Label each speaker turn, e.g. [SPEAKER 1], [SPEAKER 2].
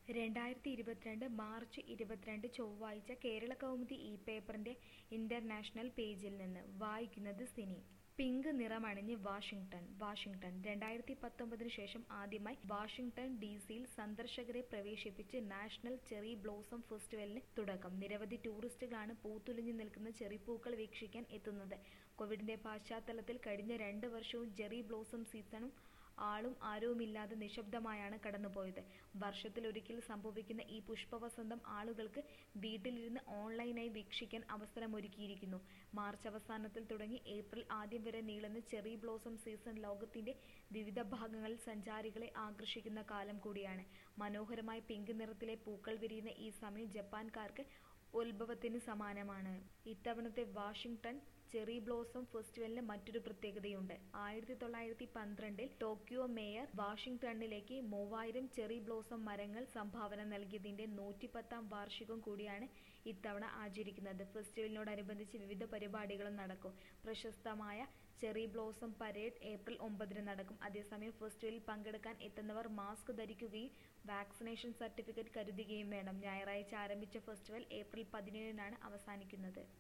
[SPEAKER 1] 2022 March 22 ചൊവ്വാഴ്ച കേരളകൗമുദി പേപ്പറിന്റെ international പേജിൽ നിന്ന് വായിക്കുന്നത് സിനി. പിങ്ക് നിറമണിഞ്ഞ് വാഷിംഗ്ടൺ 2019 ശേഷം ആദ്യമായി വാഷിംഗ്ടൺ ഡിസിയിൽ സന്ദർശകരെ പ്രവേശിപ്പിച്ച് നാഷണൽ ചെറി ബ്ലോസം ഫെസ്റ്റിവലിന് തുടക്കം. നിരവധി ടൂറിസ്റ്റുകളാണ് പൂത്തുലഞ്ഞു നിൽക്കുന്ന ചെറിപ്പൂക്കൾ വീക്ഷിക്കാൻ എത്തുന്നത്. കോവിഡിന്റെ പശ്ചാത്തലത്തിൽ കഴിഞ്ഞ 2 വർഷവും ചെറി ബ്ലോസം സീസണും ആളും ആരവുമില്ലാതെ നിശബ്ദമായാണ് കടന്നുപോയത്. വർഷത്തിലൊരിക്കൽ സംഭവിക്കുന്ന ഈ പുഷ്പവസന്തം ആളുകൾക്ക് വീട്ടിലിരുന്ന് ഓൺലൈനായി വീക്ഷിക്കാൻ അവസരമൊരുക്കിയിരിക്കുന്നു. മാർച്ച് അവസാനത്തിൽ തുടങ്ങി ഏപ്രിൽ ആദ്യം വരെ നീളുന്ന ചെറി ബ്ലോസം സീസൺ ലോകത്തിന്റെ വിവിധ ഭാഗങ്ങളിൽ സഞ്ചാരികളെ ആകർഷിക്കുന്ന കാലം കൂടിയാണ്. മനോഹരമായ പിങ്ക് നിറത്തിലെ പൂക്കൾ വിരിയുന്ന ഈ സമയം ജപ്പാൻകാർക്ക് ഉത്സവത്തിന് സമാനമാണ്. ഇത്തവണത്തെ വാഷിംഗ്ടൺ ചെറി ബ്ലോസം ഫെസ്റ്റിവലിന് മറ്റൊരു പ്രത്യേകതയുണ്ട്. 1912 ടോക്കിയോ മേയർ വാഷിംഗ്ടണിലേക്ക് 3000 ചെറി ബ്ലോസം മരങ്ങൾ സംഭാവന നൽകിയതിന്റെ 110ാം വാർഷികം കൂടിയാണ് ഇത്തവണ ആചരിക്കുന്നത്. ഫെസ്റ്റിവലിനോടനുബന്ധിച്ച് വിവിധ പരിപാടികളും നടക്കും. പ്രശസ്തമായ ചെറി ബ്ലോസം പരേഡ് ഏപ്രിൽ 9 നടക്കും. അതേസമയം ഫെസ്റ്റിവലിൽ പങ്കെടുക്കാൻ എത്തുന്നവർ മാസ്ക് ധരിക്കുകയും വാക്സിനേഷൻ സർട്ടിഫിക്കറ്റ് കരുതുകയും വേണം. ഞായറാഴ്ച ആരംഭിച്ച ഫെസ്റ്റിവൽ ഏപ്രിൽ 17 അവസാനിക്കുന്നത്.